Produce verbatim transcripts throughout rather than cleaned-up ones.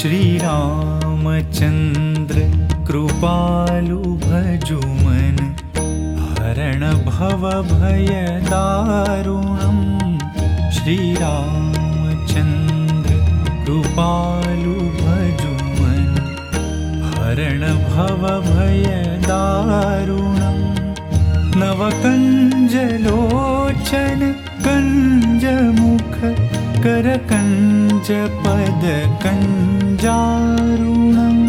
श्रीरामचन्द्र कृपालु भजुमन हरण भव भय दारुणम् श्रीरामचन्द्र कृपालु भजुमन हरण भव भय दारुणम् नवकञ्जलोचन कञ्जमुख करकञ्ज पद कञ्जारुणम्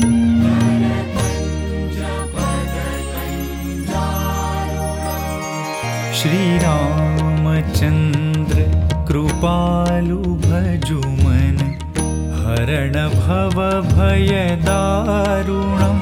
श्रीरामचन्द्र कृपालु भजुमन हरण भव भय दारुणम्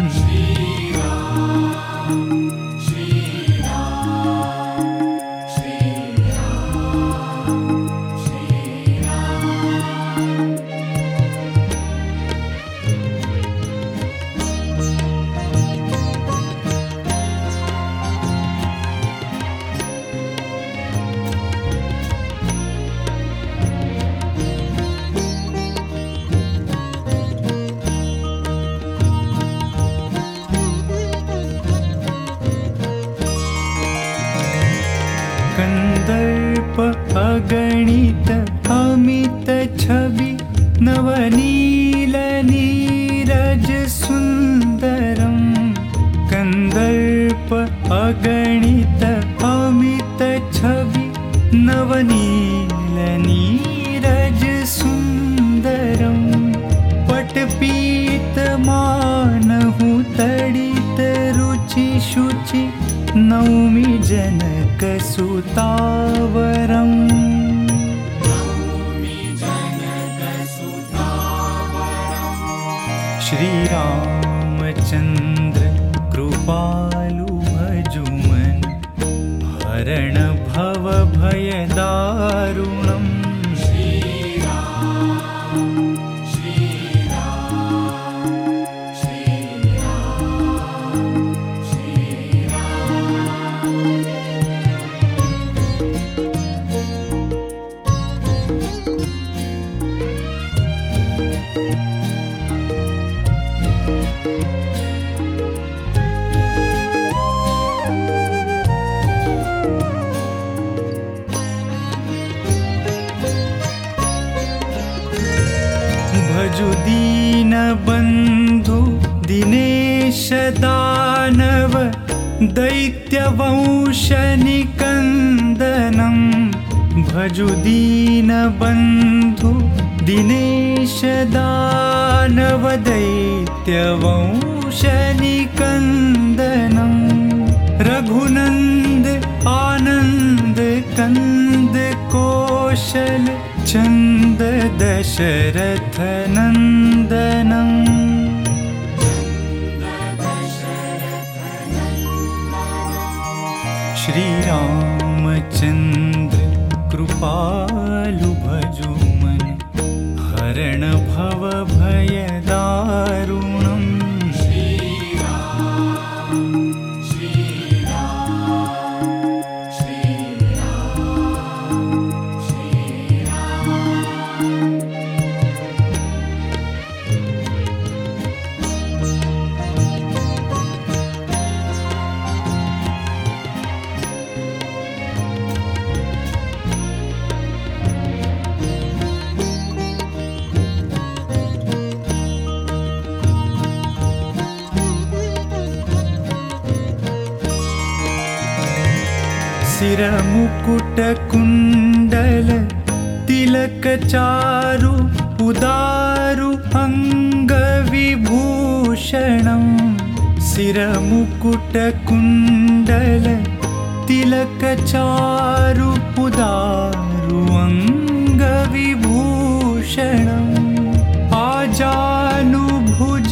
कंदर्प अगणित अमित छवि नवनील नीरज सुंदरम कंदर्प अगणित अमित छवि नवनील नीरज सुंदरम पटपीत मानहु तडित रुचि शुचि नौमि जनक सुतावरम् श्रीरामचन्द्र कृपालु भजुमन हरण भव भय दारुणम् भजु दीन बंधु दिनेश दानव दैत्य वंश निकंदनम भजु दीन बंधु दिनेश दानव दैत्य वंश निकंदनम रघुनंद आनंद कंद कौशल चंद दशरथ नंदनम् श्रीरामचन्द्र कृपालु भजुमन हरण भव भय दारुणम् सिर मुकुट कुंडल तिलक चारु उदारु अंग विभूषणं सिर मुकुट कुंडल तिलक चारु उदारु अंग विभूषणं आजानुभुज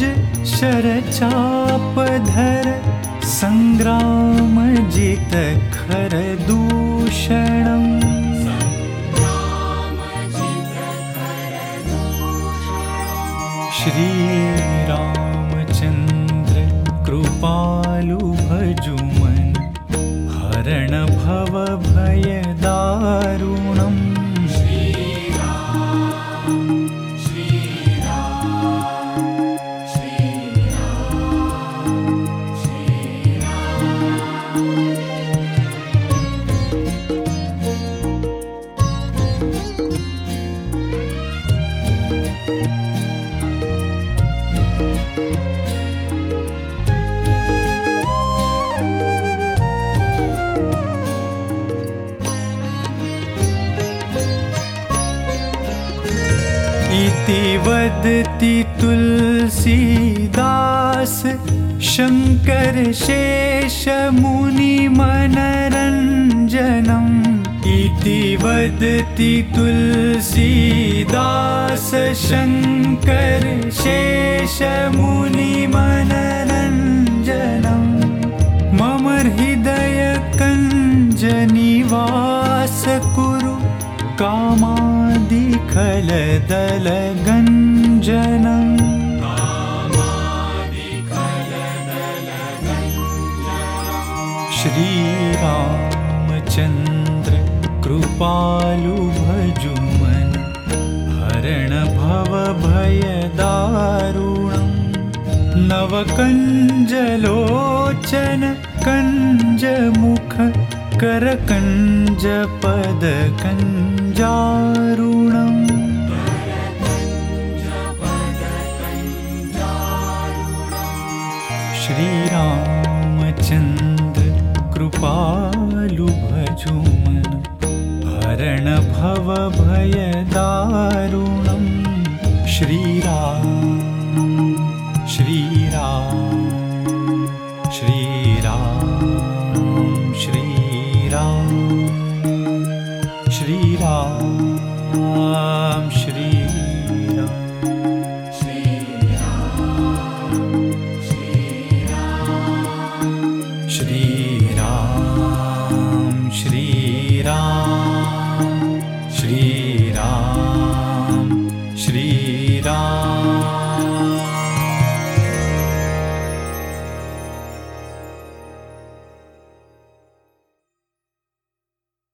शरचापधर संग्राम जित खर दूषणम् श्रीरामचन्द्र कृपालु भजुमन हरण भव भय दारुणम् श्रीराम श्रीराम इति वदति तुलसीदास शंकर शेष मुनि मनरंजनम् इति वदति तुलसीदास शंकर शेष मुनि मनरंजनम् मम हृदय कंज निवास कुरु कामादिखलदलगञ्जनम् श्रीरामचन्द्र कृपालु भजुमन हरण भव भय दारुणम् नवकञ्जलोचन कञ्जमुख करकञ्ज पद कञ्जारुणम् श्रीरामचन्द्र कृपालु भजुमन हरण भव भय दारुणम् श्रीराम श्रीराम श्रीराम श्रीराम श्रीराम श्री